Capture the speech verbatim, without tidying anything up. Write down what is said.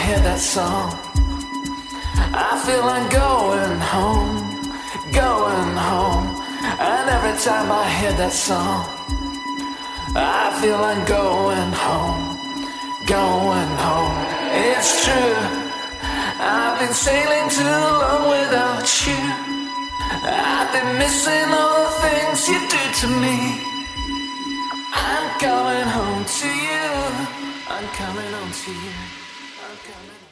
hear that song, I feel I'm going home, going home. And every time I hear that song, I feel I'm going home, going home. It's true, I've been sailing too long without you. I've been missing all the things you do to me. I'm coming home to you. I'm coming home to you. I'm coming home.